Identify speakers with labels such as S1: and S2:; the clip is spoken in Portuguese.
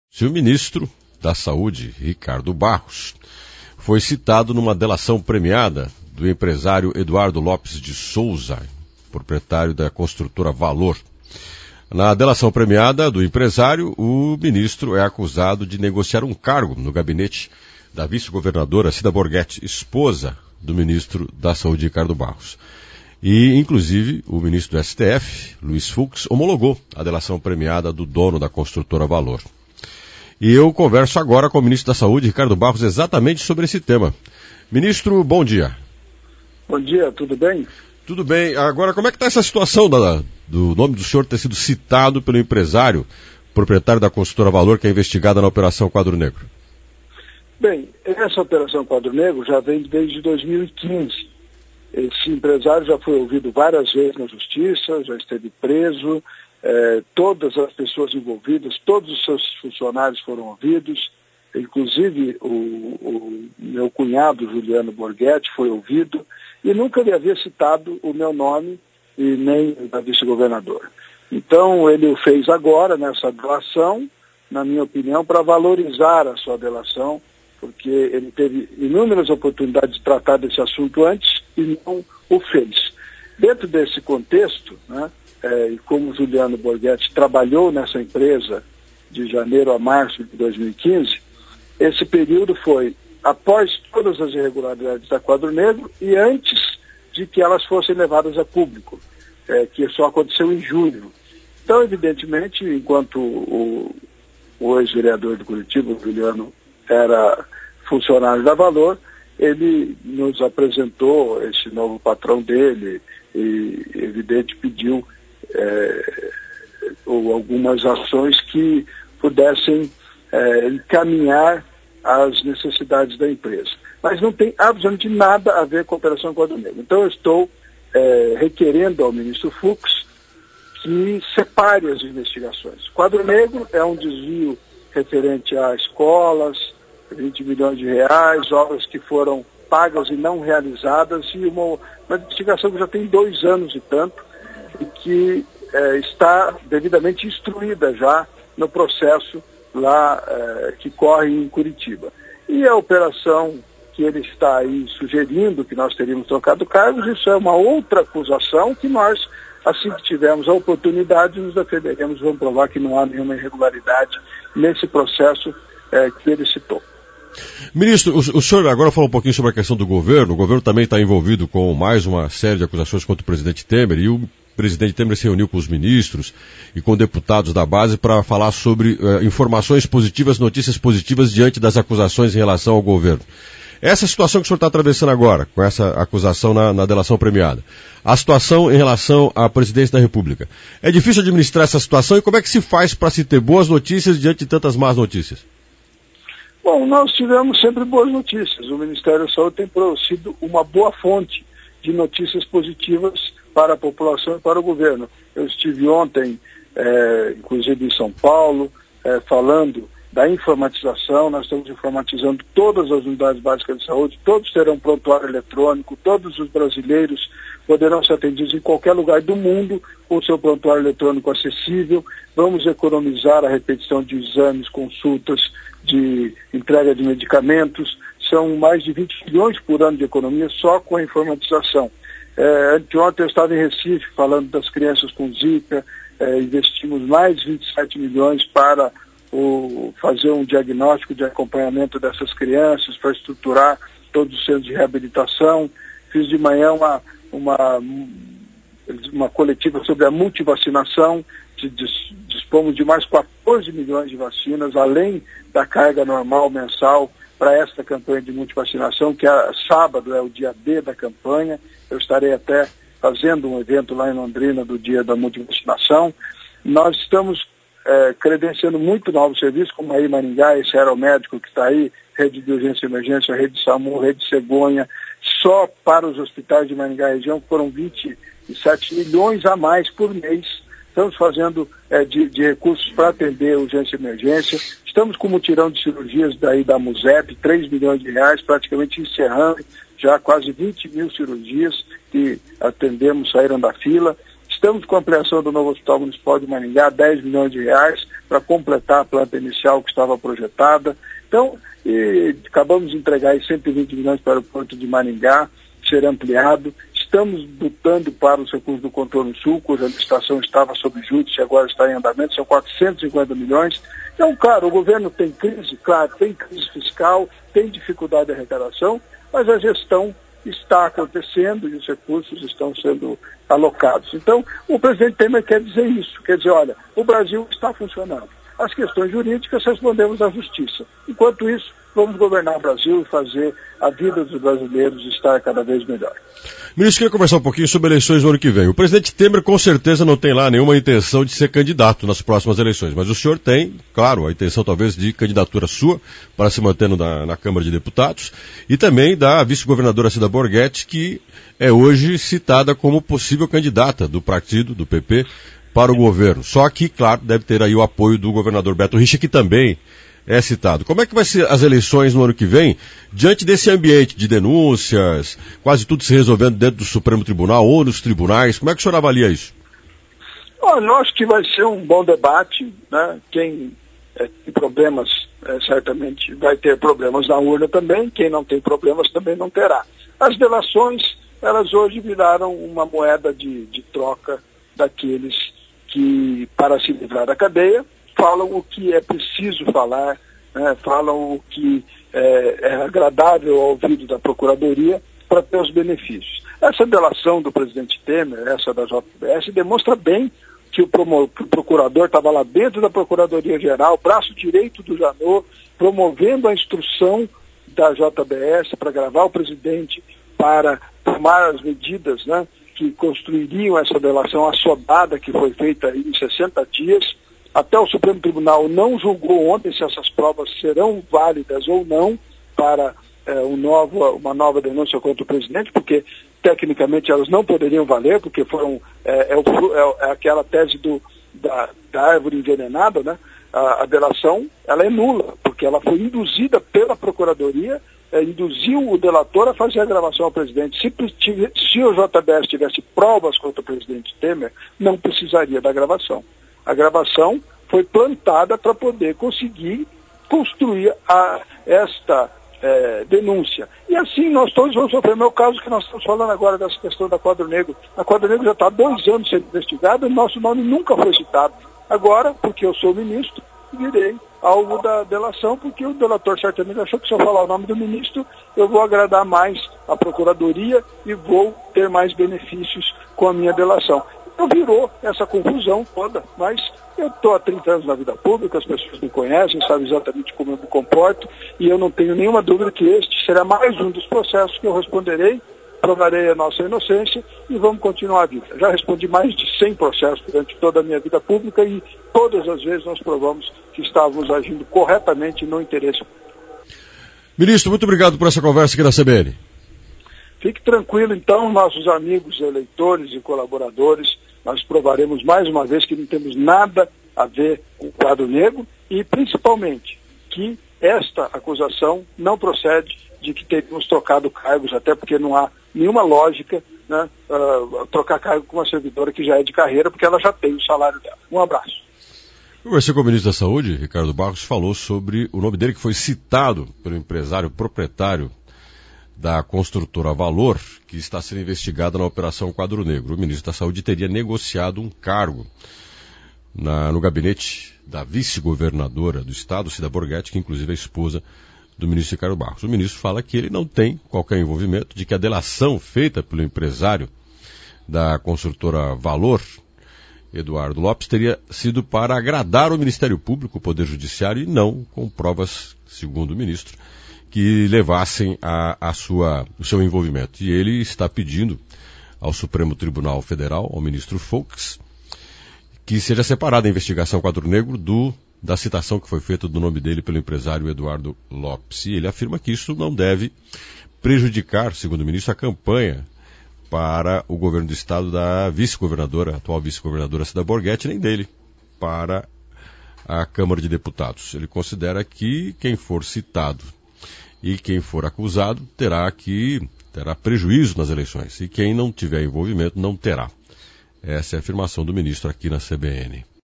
S1: Se o ministro da Saúde, Ricardo Barros, foi citado numa delação premiada do empresário Eduardo Lopes de Souza, proprietário da construtora Valor. Na delação premiada do empresário, o ministro é acusado de negociar um cargo no gabinete da vice-governadora Cida Borghetti, esposa do ministro da Saúde, Ricardo Barros. E, inclusive, o ministro do STF, Luiz Fux, homologou a delação premiada do dono da construtora Valor. E eu converso agora com o ministro da Saúde, Ricardo Barros, exatamente sobre esse tema. Ministro, bom dia.
S2: Bom dia, tudo bem?
S1: Tudo bem. Agora, como é que está essa situação do nome do senhor ter sido citado pelo empresário, proprietário da construtora Valor, que é investigada na Operação Quadro Negro?
S2: Bem, essa Operação Quadro Negro já vem desde 2015. Esse empresário já foi ouvido várias vezes na justiça, já esteve preso. Todas as pessoas envolvidas, todos os seus funcionários foram ouvidos, inclusive o meu cunhado Juliano Borghetti foi ouvido, e nunca lhe havia citado o meu nome e nem da vice-governadora. Então ele o fez agora nessa delação, na minha opinião, para valorizar a sua delação, porque ele teve inúmeras oportunidades de tratar desse assunto antes e não o fez. Dentro desse contexto, né, e como Juliano Borghetti trabalhou nessa empresa de janeiro a março de 2015, esse período foi após todas as irregularidades da Quadro Negro e antes de que elas fossem levadas a público, que só aconteceu em julho. Então, evidentemente, enquanto o ex-vereador de Curitiba, Juliano, era funcionário da Valor, ele nos apresentou esse novo patrão dele e, evidente, pediu algumas ações que pudessem encaminhar as necessidades da empresa. Mas não tem absolutamente nada a ver com a Operação Quadro Negro. Então eu estou requerendo ao ministro Fux que separe as investigações. Quadro Negro é um desvio referente a escolas, 20 milhões de reais, obras que foram pagas e não realizadas, e uma investigação que já tem 2 anos e tanto, e que está devidamente instruída já no processo lá que corre em Curitiba. E a operação que ele está aí sugerindo, que nós teríamos trocado cargos, isso é uma outra acusação que nós, assim que tivermos a oportunidade, nos defenderemos, vamos provar que não há nenhuma irregularidade nesse processo que ele citou.
S1: Ministro, o senhor agora falou um pouquinho sobre a questão do governo. O governo também está envolvido com mais uma série de acusações contra o presidente Temer, e o presidente Temer se reuniu com os ministros e com deputados da base para falar sobre informações positivas, notícias positivas diante das acusações em relação ao governo. Essa situação que o senhor está atravessando agora, com essa acusação na delação premiada, a situação em relação à presidência da República, é difícil administrar essa situação, e como é que se faz para se ter boas notícias diante de tantas más notícias?
S2: Bom, nós tivemos sempre boas notícias. O Ministério da Saúde tem sido uma boa fonte de notícias positivas para a população e para o governo. Eu estive ontem, inclusive em São Paulo, falando da informatização. Nós estamos informatizando todas as unidades básicas de saúde, todos terão prontuário eletrônico, todos os brasileiros poderão ser atendidos em qualquer lugar do mundo com o seu prontuário eletrônico acessível. Vamos economizar a repetição de exames, consultas, de entrega de medicamentos. São mais de 20 bilhões por ano de economia só com a informatização. Anteontem eu estava em Recife falando das crianças com Zika, investimos mais de 27 milhões para fazer um diagnóstico de acompanhamento dessas crianças, para estruturar todos os centros de reabilitação. Fiz de manhã uma coletiva sobre a multivacinação. Dispomos de mais 14 milhões de vacinas, além da carga normal mensal para esta campanha de multivacinação, que sábado é o dia D da campanha. Eu estarei até fazendo um evento lá em Londrina do dia da multivacinação. Nós estamos credenciando muito novos serviços, como aí Maringá, esse aeromédico que está aí, rede de urgência e emergência, rede SAMU, rede Cegonha, só para os hospitais de Maringá e região, que foram 27 milhões a mais por mês. Estamos fazendo de recursos para atender urgência e emergência. Estamos com um mutirão de cirurgias daí da MUSEP, 3 milhões de reais, praticamente encerrando já quase 20 mil cirurgias que atendemos, saíram da fila. Estamos com a ampliação do novo Hospital Municipal de Maringá, 10 milhões de reais, para completar a planta inicial que estava projetada. Então, acabamos de entregar aí 120 milhões para o Porto de Maringá, ser ampliado. Estamos lutando para os recursos do Contorno Sul, cuja licitação estava sob júdice e agora está em andamento, são 450 milhões. Então, claro, o governo tem crise, claro, tem crise fiscal, tem dificuldade de arrecadação, mas a gestão está acontecendo e os recursos estão sendo alocados. Então, o presidente Temer quer dizer isso, quer dizer, olha, o Brasil está funcionando. As questões jurídicas respondemos à justiça. Enquanto isso, vamos governar o Brasil e fazer a vida dos brasileiros estar cada vez melhor.
S1: Ministro, queria conversar um pouquinho sobre eleições no ano que vem. O presidente Temer com certeza não tem lá nenhuma intenção de ser candidato nas próximas eleições, mas o senhor tem, claro, a intenção talvez de candidatura sua para se manter na Câmara de Deputados e também da vice-governadora Cida Borghetti, que é hoje citada como possível candidata do partido, do PP, para o governo. Só que, claro, deve ter aí o apoio do governador Beto Richa, que também é citado. Como é que vai ser as eleições no ano que vem, diante desse ambiente de denúncias, quase tudo se resolvendo dentro do Supremo Tribunal ou nos tribunais? Como é que o senhor avalia isso?
S2: Eu acho que vai ser um bom debate, né? Quem tem problemas, certamente vai ter problemas na urna também, quem não tem problemas também não terá. As delações, elas hoje viraram uma moeda de troca daqueles que, para se livrar da cadeia, falam o que é preciso falar, né? Falam o que é agradável ao ouvido da Procuradoria para ter os benefícios. Essa delação do presidente Temer, essa da JBS, demonstra bem que o procurador estava lá dentro da Procuradoria-Geral, braço direito do Janot, promovendo a instrução da JBS para gravar o presidente, para tomar as medidas, né, que construiriam essa delação assodada que foi feita em 60 dias. Até o Supremo Tribunal não julgou ontem se essas provas serão válidas ou não para uma nova denúncia contra o presidente, porque tecnicamente elas não poderiam valer, porque foram aquela tese da árvore envenenada, né? A delação ela é nula, porque ela foi induzida pela Procuradoria, induziu o delator a fazer a gravação ao presidente. Se o JBS tivesse provas contra o presidente Temer, não precisaria da gravação. A gravação foi plantada para poder conseguir construir esta denúncia. E assim nós todos vamos sofrer. No meu caso, que nós estamos falando agora dessa questão da Quadro Negro. A Quadro Negro já está há 2 anos sendo investigada e nosso nome nunca foi citado. Agora, porque eu sou ministro, virei alvo da delação, porque o delator certamente achou que se eu falar o nome do ministro, eu vou agradar mais a Procuradoria e vou ter mais benefícios com a minha delação. Então virou essa confusão toda, mas eu estou há 30 anos na vida pública, as pessoas me conhecem, sabem exatamente como eu me comporto, e eu não tenho nenhuma dúvida que este será mais um dos processos que eu responderei, provarei a nossa inocência e vamos continuar a vida. Já respondi mais de 100 processos durante toda a minha vida pública e todas as vezes nós provamos que estávamos agindo corretamente no interesse.
S1: Ministro, muito obrigado por essa conversa aqui na CBN.
S2: Fique tranquilo, então, nossos amigos eleitores e colaboradores, nós provaremos mais uma vez que não temos nada a ver com o Quadro Negro e, principalmente, que esta acusação não procede de que teríamos trocado cargos, até porque não há nenhuma lógica, né, trocar cargo com uma servidora que já é de carreira, porque ela já tem o salário dela. Um abraço.
S1: O ministro da Saúde, Ricardo Barros, falou sobre o nome dele que foi citado pelo empresário proprietário da construtora Valor, que está sendo investigada na Operação Quadro Negro. O ministro da Saúde teria negociado um cargo no gabinete da vice-governadora do estado, Cida Borghetti, que inclusive é esposa do ministro Ricardo Barros. O ministro fala que ele não tem qualquer envolvimento, de que a delação feita pelo empresário da construtora Valor, Eduardo Lopes, teria sido para agradar o Ministério Público, o Poder Judiciário, e não com provas, segundo o ministro, que levassem o seu envolvimento. E ele está pedindo ao Supremo Tribunal Federal, ao ministro Fux, que seja separada a investigação Quadro Negro da citação que foi feita do nome dele pelo empresário Eduardo Lopes. E ele afirma que isso não deve prejudicar, segundo o ministro, a campanha para o governo do estado da vice-governadora, atual vice-governadora Cida Borghetti, nem dele, para a Câmara de Deputados. Ele considera que quem for citado e quem for acusado terá prejuízo nas eleições, e quem não tiver envolvimento não terá. Essa é a afirmação do ministro aqui na CBN.